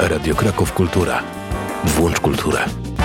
Radio Kraków Kultura. Włącz kulturę.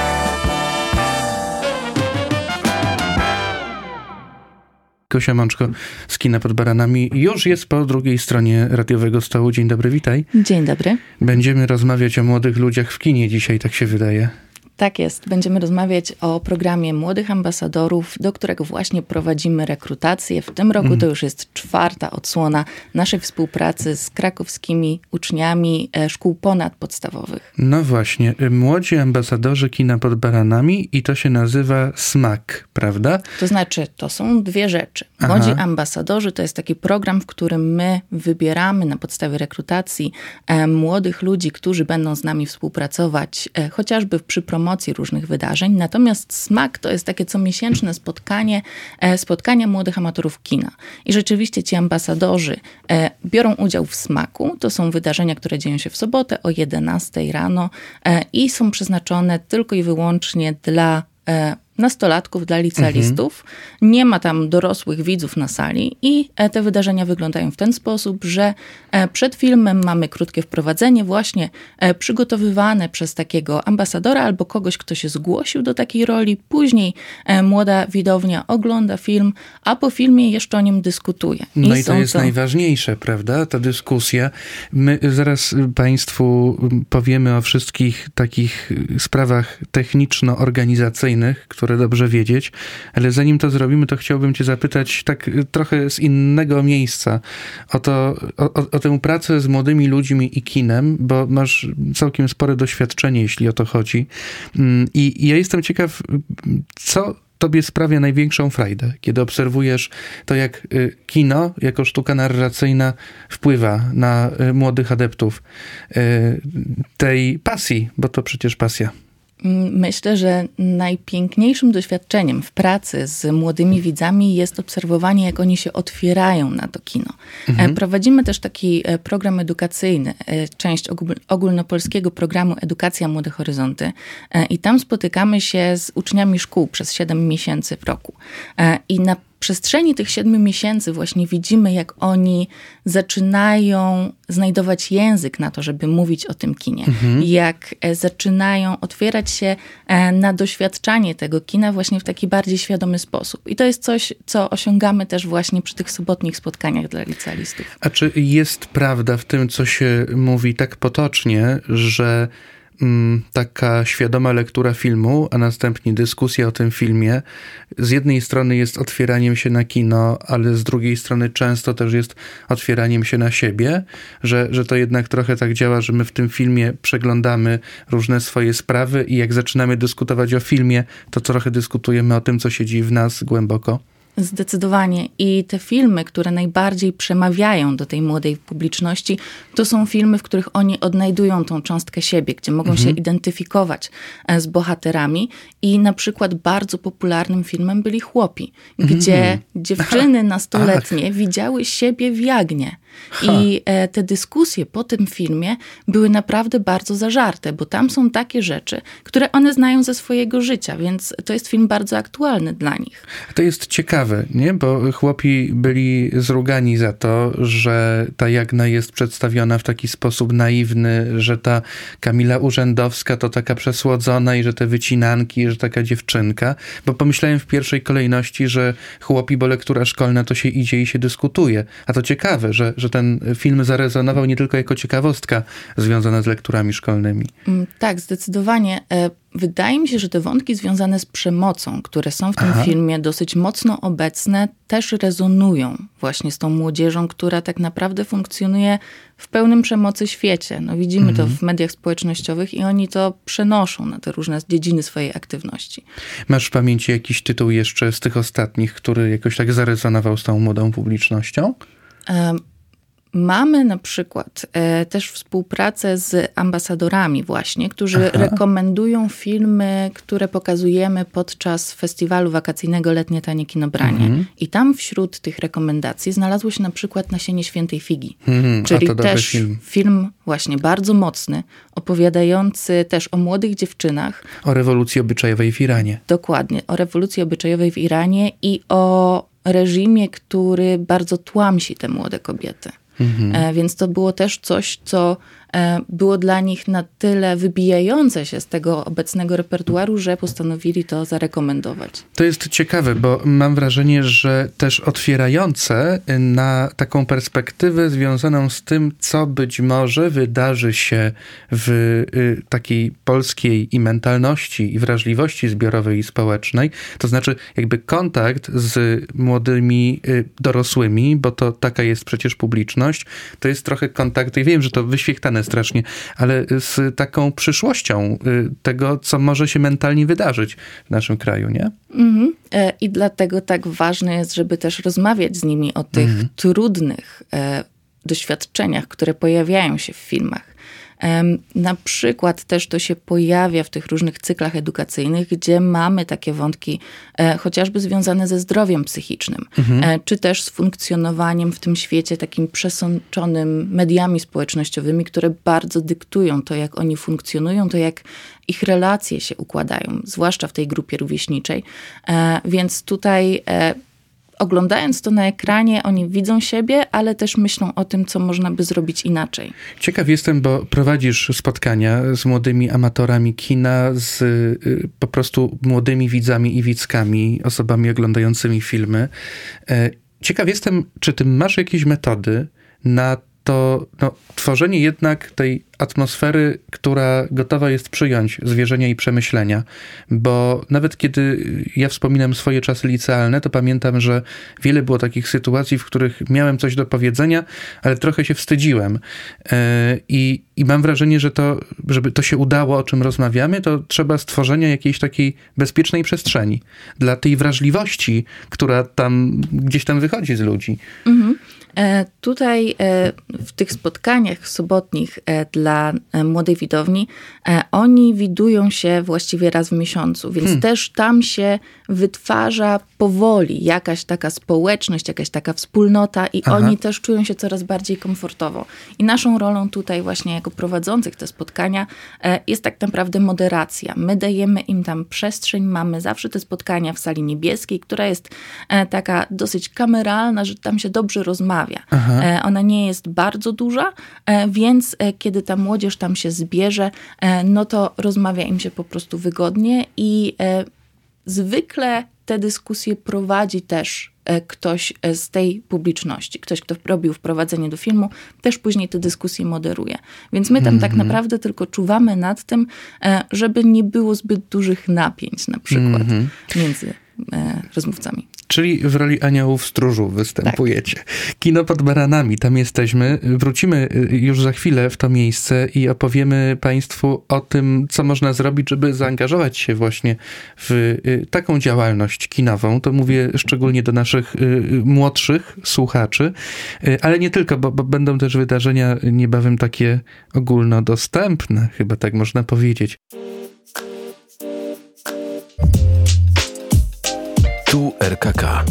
Gosia Mączko z Kina pod Baranami już jest po drugiej stronie radiowego stołu. Dzień dobry, witaj. Dzień dobry. Będziemy rozmawiać o młodych ludziach w kinie dzisiaj, tak się wydaje. Tak jest. Będziemy rozmawiać o programie Młodych Ambasadorów, do którego właśnie prowadzimy rekrutację. W tym roku to już jest 4. odsłona naszej współpracy z krakowskimi uczniami szkół ponadpodstawowych. No właśnie, Młodzi Ambasadorzy Kina pod Baranami i to się nazywa SMAK, prawda? To znaczy, to są dwie rzeczy. Młodzi Ambasadorzy to jest taki program, w którym my wybieramy na podstawie rekrutacji młodych ludzi, którzy będą z nami współpracować, chociażby przy promocji różnych wydarzeń. Natomiast SMAK to jest takie comiesięczne spotkania młodych amatorów kina. I rzeczywiście ci ambasadorzy biorą udział w SMAK-u. To są wydarzenia, które dzieją się w sobotę o 11 rano i są przeznaczone tylko i wyłącznie dla nastolatków, dla licealistów. Nie ma tam dorosłych widzów na sali i te wydarzenia wyglądają w ten sposób, że przed filmem mamy krótkie wprowadzenie właśnie przygotowywane przez takiego ambasadora albo kogoś, kto się zgłosił do takiej roli. Później młoda widownia ogląda film, a po filmie jeszcze o nim dyskutuje. No i to jest najważniejsze, prawda? Ta dyskusja. My zaraz Państwu powiemy o wszystkich takich sprawach techniczno-organizacyjnych, które dobrze wiedzieć, ale zanim to zrobimy, to chciałbym cię zapytać tak trochę z innego miejsca o tę pracę z młodymi ludźmi i kinem, bo masz całkiem spore doświadczenie, jeśli o to chodzi. I ja jestem ciekaw, co tobie sprawia największą frajdę, kiedy obserwujesz to, jak kino, jako sztuka narracyjna wpływa na młodych adeptów tej pasji, bo to przecież pasja. Myślę, że najpiękniejszym doświadczeniem w pracy z młodymi widzami jest obserwowanie, jak oni się otwierają na to kino. Prowadzimy też taki program edukacyjny, część ogólnopolskiego programu Edukacja Młode Horyzonty i tam spotykamy się z uczniami szkół przez 7 miesięcy w roku. I na przestrzeni tych 7 miesięcy właśnie widzimy, jak oni zaczynają znajdować język na to, żeby mówić o tym kinie. Jak zaczynają otwierać się na doświadczanie tego kina właśnie w taki bardziej świadomy sposób. I to jest coś, co osiągamy też właśnie przy tych sobotnich spotkaniach dla licealistów. A czy jest prawda w tym, co się mówi tak potocznie, że taka świadoma lektura filmu, a następnie dyskusja o tym filmie, z jednej strony jest otwieraniem się na kino, ale z drugiej strony często też jest otwieraniem się na siebie, że to jednak trochę tak działa, że my w tym filmie przeglądamy różne swoje sprawy i jak zaczynamy dyskutować o filmie, to trochę dyskutujemy o tym, co siedzi w nas głęboko. Zdecydowanie. I te filmy, które najbardziej przemawiają do tej młodej publiczności, to są filmy, w których oni odnajdują tą cząstkę siebie, gdzie mogą się identyfikować z bohaterami. I na przykład bardzo popularnym filmem byli Chłopi, gdzie dziewczyny nastoletnie widziały siebie w Jagnie. I te dyskusje po tym filmie były naprawdę bardzo zażarte, bo tam są takie rzeczy, które one znają ze swojego życia, więc to jest film bardzo aktualny dla nich. To jest ciekawe, nie? Bo chłopi byli zrugani za to, że ta Jagna jest przedstawiona w taki sposób naiwny, że ta Kamila Urzędowska to taka przesłodzona i że te wycinanki, że taka dziewczynka. Bo pomyślałem w pierwszej kolejności, że Chłopi, bo lektura szkolna, to się idzie i się dyskutuje. A to ciekawe, że ten film zarezonował nie tylko jako ciekawostka związana z lekturami szkolnymi. Tak, zdecydowanie. Wydaje mi się, że te wątki związane z przemocą, które są w tym filmie dosyć mocno obecne, też rezonują właśnie z tą młodzieżą, która tak naprawdę funkcjonuje w pełnym przemocy świecie. No, widzimy to w mediach społecznościowych i oni to przenoszą na te różne dziedziny swojej aktywności. Masz w pamięci jakiś tytuł jeszcze z tych ostatnich, który jakoś tak zarezonował z tą młodą publicznością? Mamy na przykład też współpracę z ambasadorami właśnie, którzy rekomendują filmy, które pokazujemy podczas festiwalu wakacyjnego Letnie Tanie Kinobranie. I tam wśród tych rekomendacji znalazło się na przykład Nasienie Świętej Figi. Czyli też film właśnie bardzo mocny, opowiadający też o młodych dziewczynach. O rewolucji obyczajowej w Iranie. Dokładnie, o rewolucji obyczajowej w Iranie i o reżimie, który bardzo tłamsi te młode kobiety. Więc to było też coś, co było dla nich na tyle wybijające się z tego obecnego repertuaru, że postanowili to zarekomendować. To jest ciekawe, bo mam wrażenie, że też otwierające na taką perspektywę związaną z tym, co być może wydarzy się w takiej polskiej i mentalności, i wrażliwości zbiorowej i społecznej. To znaczy jakby kontakt z młodymi dorosłymi, bo to taka jest przecież publiczność, to jest trochę kontakt, i wiem, że to wyświechtane strasznie, ale z taką przyszłością tego, co może się mentalnie wydarzyć w naszym kraju, nie? I dlatego tak ważne jest, żeby też rozmawiać z nimi o tych trudnych doświadczeniach, które pojawiają się w filmach. Na przykład też to się pojawia w tych różnych cyklach edukacyjnych, gdzie mamy takie wątki chociażby związane ze zdrowiem psychicznym, czy też z funkcjonowaniem w tym świecie takim przesączonym mediami społecznościowymi, które bardzo dyktują to, jak oni funkcjonują, to jak ich relacje się układają, zwłaszcza w tej grupie rówieśniczej. Więc tutaj oglądając to na ekranie, oni widzą siebie, ale też myślą o tym, co można by zrobić inaczej. Ciekaw jestem, bo prowadzisz spotkania z młodymi amatorami kina, z po prostu młodymi widzami i widzkami, osobami oglądającymi filmy. Ciekaw jestem, czy ty masz jakieś metody na to tworzenie jednak tej atmosfery, która gotowa jest przyjąć zwierzenia i przemyślenia. Bo nawet kiedy ja wspominam swoje czasy licealne, to pamiętam, że wiele było takich sytuacji, w których miałem coś do powiedzenia, ale trochę się wstydziłem. I mam wrażenie, że żeby to się udało, o czym rozmawiamy, to trzeba stworzenia jakiejś takiej bezpiecznej przestrzeni dla tej wrażliwości, która gdzieś tam wychodzi z ludzi. Tutaj w tych spotkaniach sobotnich dla młodej widowni oni widują się właściwie raz w miesiącu, więc też tam się wytwarza powoli jakaś taka społeczność, jakaś taka wspólnota i oni też czują się coraz bardziej komfortowo. I naszą rolą tutaj właśnie jako prowadzących te spotkania jest tak naprawdę moderacja. My dajemy im tam przestrzeń, mamy zawsze te spotkania w sali niebieskiej, która jest taka dosyć kameralna, że tam się dobrze rozmawia. Ona nie jest bardzo duża, więc kiedy ta młodzież tam się zbierze, no to rozmawia im się po prostu wygodnie i zwykle te dyskusje prowadzi też ktoś z tej publiczności. Ktoś, kto robił wprowadzenie do filmu, też później te dyskusje moderuje. Więc my tam tak naprawdę tylko czuwamy nad tym, żeby nie było zbyt dużych napięć na przykład między rozmówcami. Czyli w roli aniołów stróżu występujecie. Tak. Kino pod baranami, tam jesteśmy. Wrócimy już za chwilę w to miejsce i opowiemy Państwu o tym, co można zrobić, żeby zaangażować się właśnie w taką działalność kinową. To mówię szczególnie do naszych młodszych słuchaczy, ale nie tylko, bo będą też wydarzenia niebawem takie ogólnodostępne, chyba tak można powiedzieć. Tu RKK.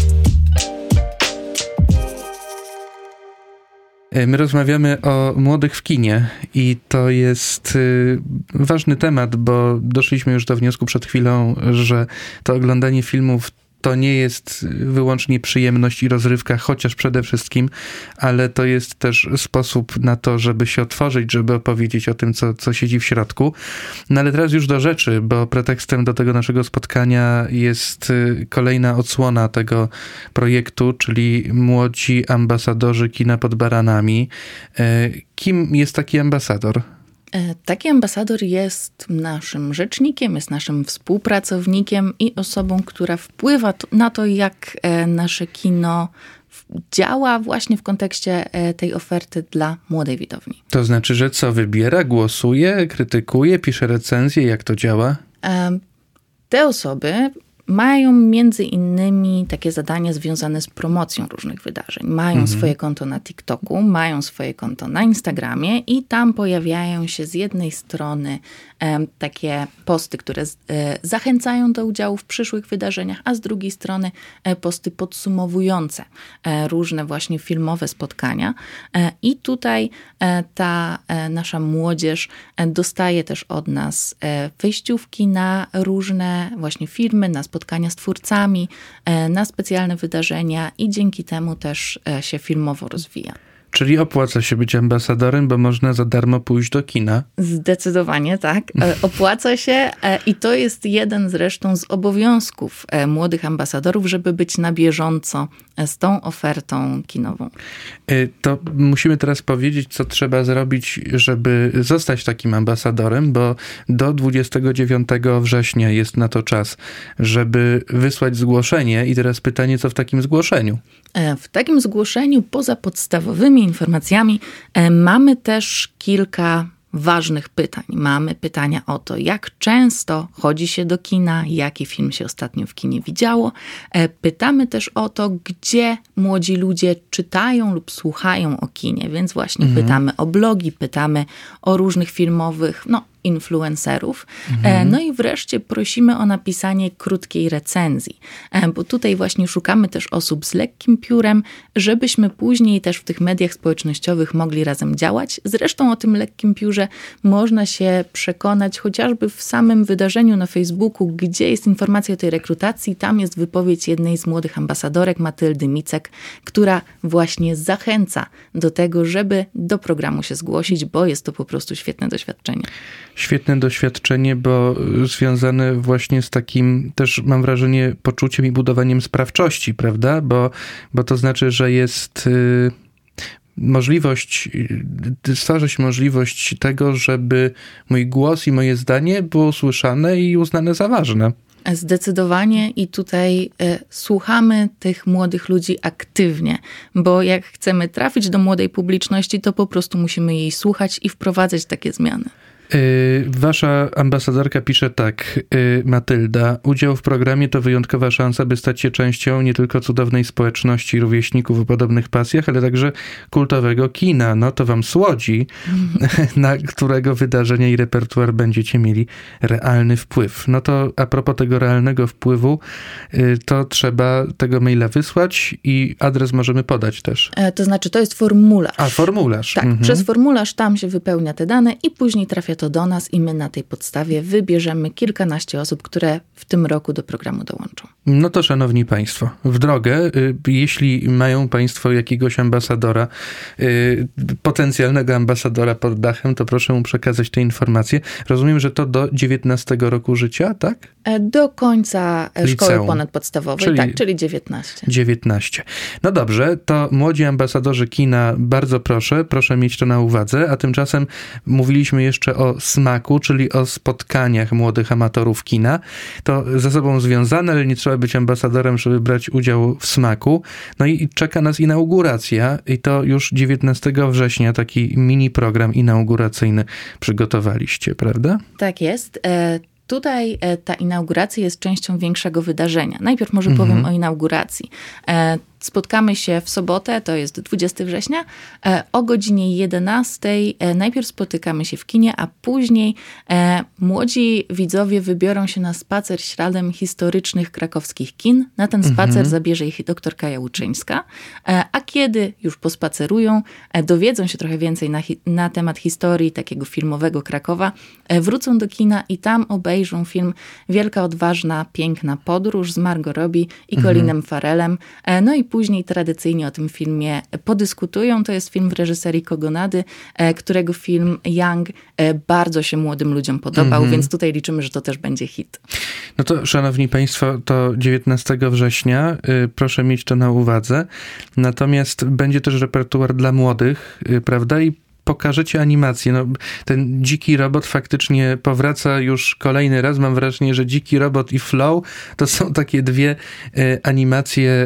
My rozmawiamy o młodych w kinie i to jest ważny temat, bo doszliśmy już do wniosku przed chwilą, że to oglądanie filmów to nie jest wyłącznie przyjemność i rozrywka, chociaż przede wszystkim, ale to jest też sposób na to, żeby się otworzyć, żeby opowiedzieć o tym, co siedzi w środku. No ale teraz już do rzeczy, bo pretekstem do tego naszego spotkania jest kolejna odsłona tego projektu, czyli Młodzi Ambasadorzy Kina pod Baranami. Kim jest taki ambasador? Taki ambasador jest naszym rzecznikiem, jest naszym współpracownikiem i osobą, która wpływa na to, jak nasze kino działa właśnie w kontekście tej oferty dla młodej widowni. To znaczy, że co wybiera, głosuje, krytykuje, pisze recenzje, jak to działa? Te osoby mają między innymi takie zadania związane z promocją różnych wydarzeń. Mają swoje konto na TikToku, mają swoje konto na Instagramie i tam pojawiają się z jednej strony takie posty, które zachęcają do udziału w przyszłych wydarzeniach, a z drugiej strony posty podsumowujące różne właśnie filmowe spotkania. I tutaj ta nasza młodzież dostaje też od nas wejściówki na różne właśnie filmy, na spotkania z twórcami, na specjalne wydarzenia i dzięki temu też się filmowo rozwija. Czyli opłaca się być ambasadorem, bo można za darmo pójść do kina. Zdecydowanie tak. Opłaca się i to jest jeden zresztą z obowiązków młodych ambasadorów, żeby być na bieżąco z tą ofertą kinową. To musimy teraz powiedzieć, co trzeba zrobić, żeby zostać takim ambasadorem, bo do 29 września jest na to czas, żeby wysłać zgłoszenie. I teraz pytanie, co w takim zgłoszeniu? W takim zgłoszeniu, poza podstawowymi informacjami, mamy też kilka ważnych pytań. Mamy pytania o to, jak często chodzi się do kina, jaki film się ostatnio w kinie widziało. Pytamy też o to, gdzie młodzi ludzie czytają lub słuchają o kinie, więc właśnie pytamy o blogi, pytamy o różnych filmowych, influencerów. No i wreszcie prosimy o napisanie krótkiej recenzji, bo tutaj właśnie szukamy też osób z lekkim piórem, żebyśmy później też w tych mediach społecznościowych mogli razem działać. Zresztą o tym lekkim piórze można się przekonać chociażby w samym wydarzeniu na Facebooku, gdzie jest informacja o tej rekrutacji. Tam jest wypowiedź jednej z młodych ambasadorek, Matyldy Micek, która właśnie zachęca do tego, żeby do programu się zgłosić, bo jest to po prostu świetne doświadczenie. Świetne doświadczenie, bo związane właśnie z takim też, mam wrażenie, poczuciem i budowaniem sprawczości, prawda? Bo to znaczy, że jest stwarza się możliwość tego, żeby mój głos i moje zdanie było usłyszane i uznane za ważne. Zdecydowanie i tutaj słuchamy tych młodych ludzi aktywnie, bo jak chcemy trafić do młodej publiczności, to po prostu musimy jej słuchać i wprowadzać takie zmiany. Wasza ambasadorka pisze tak, Matylda: udział w programie to wyjątkowa szansa, by stać się częścią nie tylko cudownej społeczności rówieśników o podobnych pasjach, ale także kultowego kina. No to wam słodzi, na którego wydarzenia i repertuar będziecie mieli realny wpływ. No to a propos tego realnego wpływu, to trzeba tego maila wysłać i adres możemy podać też. To znaczy, to jest formularz. A, formularz. Tak, przez formularz tam się wypełnia te dane i później trafia to do nas i my na tej podstawie wybierzemy kilkanaście osób, które w tym roku do programu dołączą. No to szanowni państwo, w drogę, jeśli mają państwo jakiegoś ambasadora, potencjalnego ambasadora pod dachem, to proszę mu przekazać te informacje. Rozumiem, że to do 19 roku życia, tak? Do końca szkoły Liceum. Ponadpodstawowej, czyli 19. 19. No dobrze, to młodzi ambasadorzy kina, bardzo proszę mieć to na uwadze, a tymczasem mówiliśmy jeszcze o smaku, czyli o spotkaniach młodych amatorów kina. To ze sobą związane, ale nie trzeba być ambasadorem, żeby brać udział w smaku. No i czeka nas inauguracja i to już 19 września taki mini program inauguracyjny przygotowaliście, prawda? Tak jest. Tutaj ta inauguracja jest częścią większego wydarzenia. Najpierw może powiem o inauguracji. Spotkamy się w sobotę, to jest 20 września, o godzinie 11. Najpierw spotykamy się w kinie, a później młodzi widzowie wybiorą się na spacer śladem historycznych krakowskich kin. Na ten spacer zabierze ich dr Kaja Łuczyńska, a kiedy już pospacerują, dowiedzą się trochę więcej na temat historii takiego filmowego Krakowa, wrócą do kina i tam obejrzą film Wielka, odważna, piękna podróż z Margot Robbie i Colinem Farrellem. No i później tradycyjnie o tym filmie podyskutują. To jest film w reżyserii Kogonady, którego film Young bardzo się młodym ludziom podobał, więc tutaj liczymy, że to też będzie hit. No to, szanowni państwo, to 19 września, proszę mieć to na uwadze. Natomiast będzie też repertuar dla młodych, prawda? I pokażecie animację. No, ten Dziki Robot faktycznie powraca już kolejny raz. Mam wrażenie, że Dziki Robot i Flow to są takie dwie animacje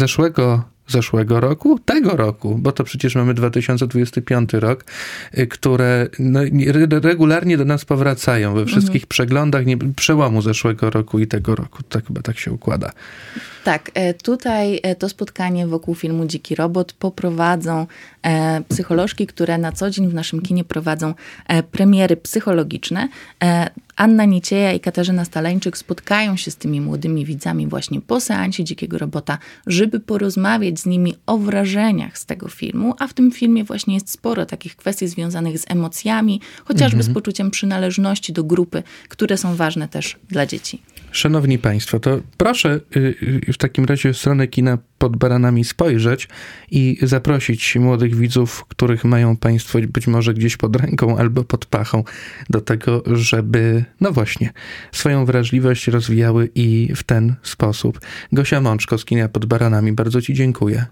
zeszłego roku? Tego roku, bo to przecież mamy 2025 rok, które regularnie do nas powracają we wszystkich przeglądach przełomu zeszłego roku i tego roku. Tak chyba tak się układa. Tak, tutaj to spotkanie wokół filmu Dziki Robot poprowadzą psycholożki, które na co dzień w naszym kinie prowadzą premiery psychologiczne. Anna Niecieja i Katarzyna Staleńczyk spotkają się z tymi młodymi widzami właśnie po seansie Dzikiego Robota, żeby porozmawiać z nimi o wrażeniach z tego filmu, a w tym filmie właśnie jest sporo takich kwestii związanych z emocjami, chociażby z poczuciem przynależności do grupy, które są ważne też dla dzieci. Szanowni państwo, to proszę w takim razie stronę kina pod baranami spojrzeć i zaprosić młodych widzów, których mają państwo być może gdzieś pod ręką albo pod pachą, do tego, żeby, no właśnie, swoją wrażliwość rozwijały i w ten sposób. Gosia Mączko z Kina pod baranami, bardzo Ci dziękuję.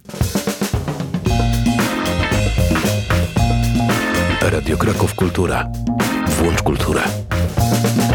Radio Kraków Kultura. Włącz kulturę.